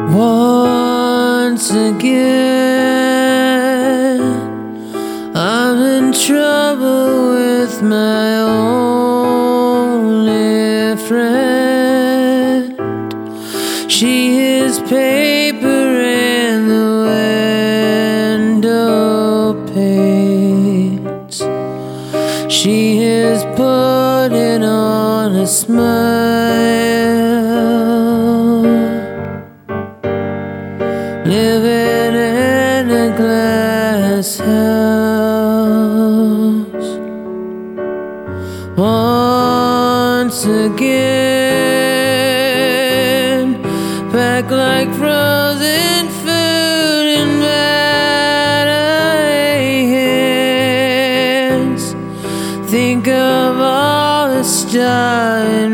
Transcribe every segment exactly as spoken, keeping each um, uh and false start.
Once again, I'm in trouble with my only friend. She is paper in the window panes. She is putting on a smile, living in a glass house. Once again, back like frozen food in bad hands. Think of all the starring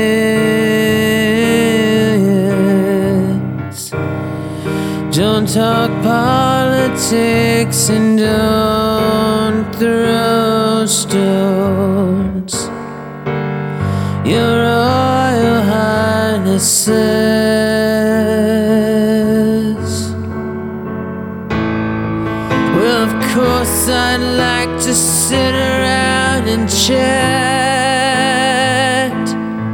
millions. Don't talk politics and don't throw stones. Your Royal Highnesses. Well, of course I'd like to sit around and chat.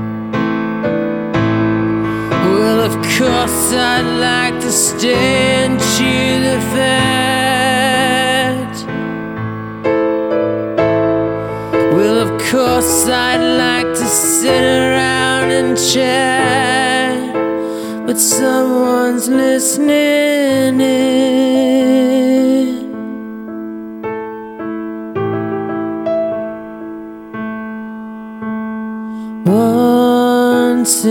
Well, of course I'd like to stay and chew the fat. Well, of course I'd like to sit around and chat, but someone's listening in. Once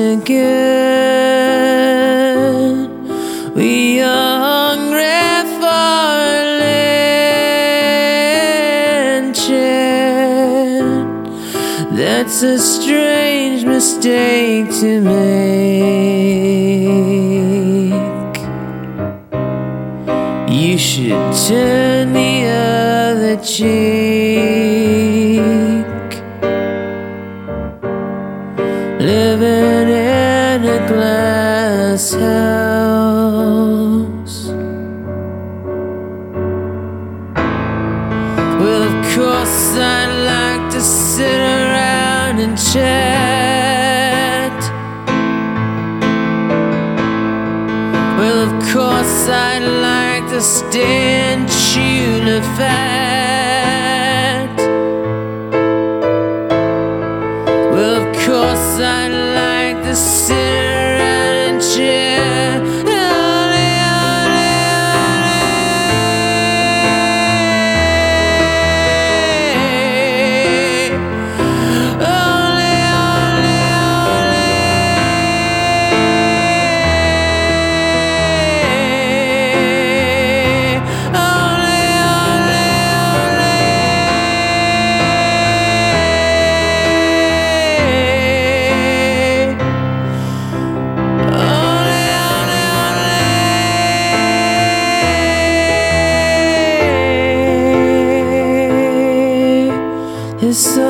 again, we are hungry for a lynching. That's a strange mistake to make. You should turn the other cheek, living in a glass house. Well, of course I'd like to sit around and chat. Well, of course I'd like to stay and chew the fat. Well, of course I'd like to sit around and chat. There's so